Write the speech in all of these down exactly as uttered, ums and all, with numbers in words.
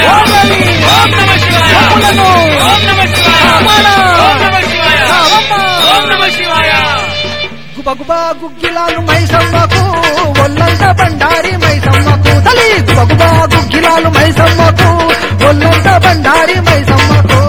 ఓం నమః శివాయ ఓం నమః శివాయ ఓం నమః శివాయ ఓం నమః శివాయ గుబగుబా గుగ్గిలాలు మైసమ్మకు ఒల్లంత బండారి మైసమ్మకు తల్లి గుబగుబా గుగ్గిలాలు మైసమ్మకు ఒల్లంత బండారి మైసమ్మకు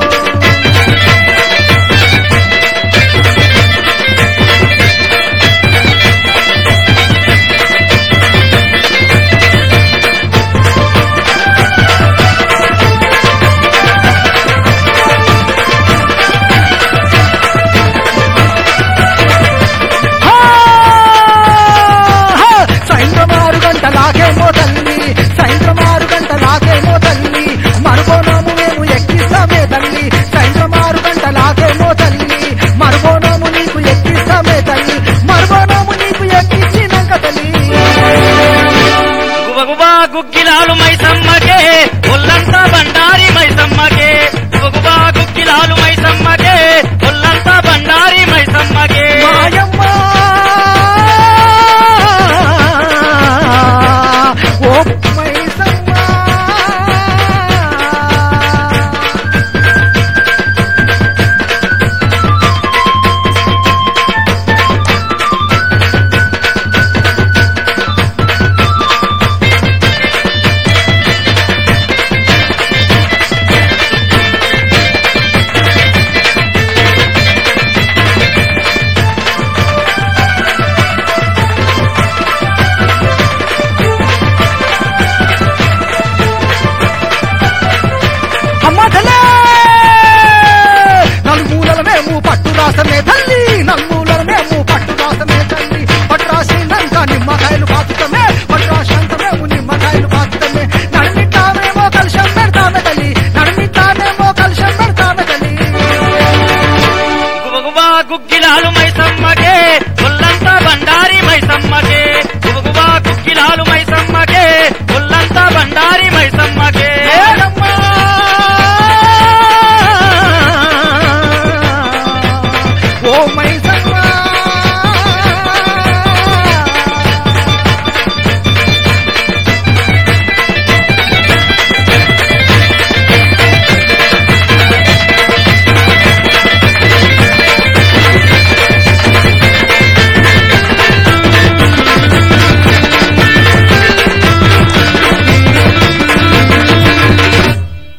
లాగేమో తల్లి సాయంత్రం ఆరు గంటలాగేమో తల్లి మరుగోనోము మేము ఎక్కిస్తామే తల్లి సాయంత్రం ఆరు గంటలాగేమో తల్లి మరుగోనోము నీకు ఎక్కిస్తామే తల్లి మరుగోనోము నీకు ఎక్కించినాక తల్లి గుబగుబా గుగ్గిలాలు మైసమ్మకే ఒల్లంతా బండారి మైసమ్మకే గుబగుబా గుగ్గిలాలు మైసమ్మకే ఒల్లంతా బండారి మైసమ్మకే మాయమ్మ ఓ మైసమ్మ నలుమూలల మేము పట్టు రాసమే తల్లి నలుమూలల మేము పట్టు రాసమే తల్లి పట్టు రాసినాక నిమ్మకాయలు పాతుతమే పట్టు రాసినంత మేము నిమ్మకాయలు పాతుతమే నడిమితామేమో కలిసం పెడతామే తల్లి నడిమితానేమో కలిసం పెడతామే తల్లి గుబగుబా గుగ్గిలాలు మైసమ్మకే ఒల్లంతా బండారి మైసమ్మకే గుబగుబా గుగ్గిలాలు మైసమ్మకే ఒల్లంతా బండారి